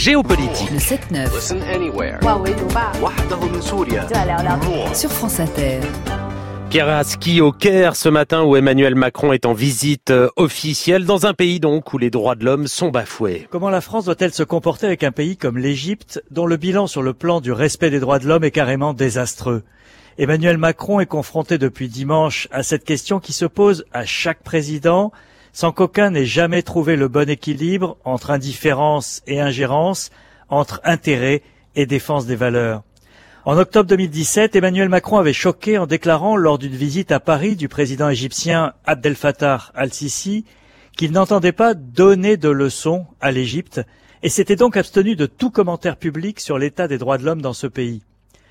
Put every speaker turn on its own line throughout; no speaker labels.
géopolitique.
Le 7-9.
Listen anywhere.
Sur France Inter.
Pierre Aski au Caire ce matin où Emmanuel Macron est en visite officielle dans un pays donc où les droits de l'homme sont bafoués.
Comment la France doit-elle se comporter avec un pays comme l'Égypte dont le bilan sur le plan du respect des droits de l'homme est carrément désastreux? Emmanuel Macron est confronté depuis dimanche à cette question qui se pose à chaque président sans qu'aucun n'ait jamais trouvé le bon équilibre entre indifférence et ingérence, entre intérêt et défense des valeurs. En octobre 2017, Emmanuel Macron avait choqué en déclarant lors d'une visite à Paris du président égyptien Abdel Fattah al-Sisi qu'il n'entendait pas donner de leçons à l'Égypte et s'était donc abstenu de tout commentaire public sur l'état des droits de l'homme dans ce pays.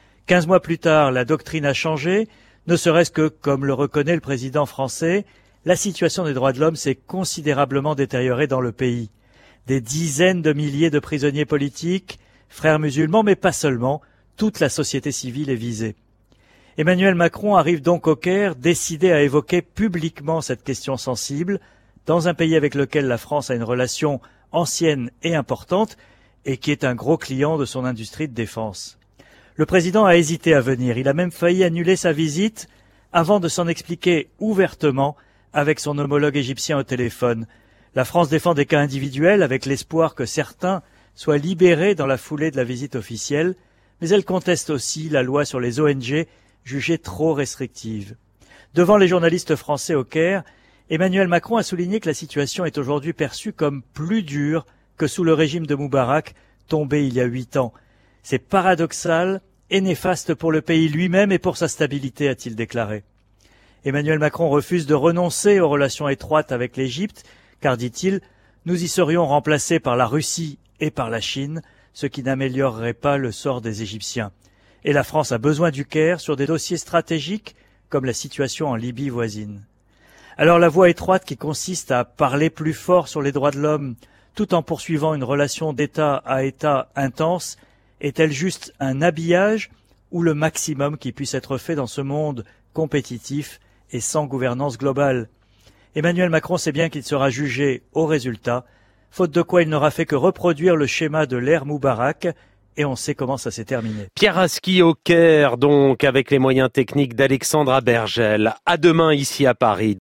15 mois plus tard, la doctrine a changé, ne serait-ce que, comme le reconnaît le président français, la situation des droits de l'homme s'est considérablement détériorée dans le pays. Des dizaines de milliers de prisonniers politiques, frères musulmans, mais pas seulement, toute la société civile est visée. Emmanuel Macron arrive donc au Caire, décidé à évoquer publiquement cette question sensible, dans un pays avec lequel la France a une relation ancienne et importante, et qui est un gros client de son industrie de défense. Le président a hésité à venir, il a même failli annuler sa visite, avant de s'en expliquer ouvertement avec son homologue égyptien au téléphone. La France défend des cas individuels avec l'espoir que certains soient libérés dans la foulée de la visite officielle, mais elle conteste aussi la loi sur les ONG, jugée trop restrictive. Devant les journalistes français au Caire, Emmanuel Macron a souligné que la situation est aujourd'hui perçue comme plus dure que sous le régime de Moubarak, tombé il y a 8 ans. C'est paradoxal et néfaste pour le pays lui-même et pour sa stabilité, a-t-il déclaré. Emmanuel Macron refuse de renoncer aux relations étroites avec l'Égypte, car, dit-il, nous y serions remplacés par la Russie et par la Chine, ce qui n'améliorerait pas le sort des Égyptiens. Et la France a besoin du Caire sur des dossiers stratégiques comme la situation en Libye voisine. Alors la voie étroite qui consiste à parler plus fort sur les droits de l'homme tout en poursuivant une relation d'État à État intense, est-elle juste un habillage ou le maximum qui puisse être fait dans ce monde compétitif et sans gouvernance globale? Emmanuel Macron sait bien qu'il sera jugé au résultat, faute de quoi il n'aura fait que reproduire le schéma de l'ère Moubarak, et on sait comment ça s'est terminé.
Pierre Aski au Caire donc avec les moyens techniques d'Alexandra Bergel. À demain ici à Paris.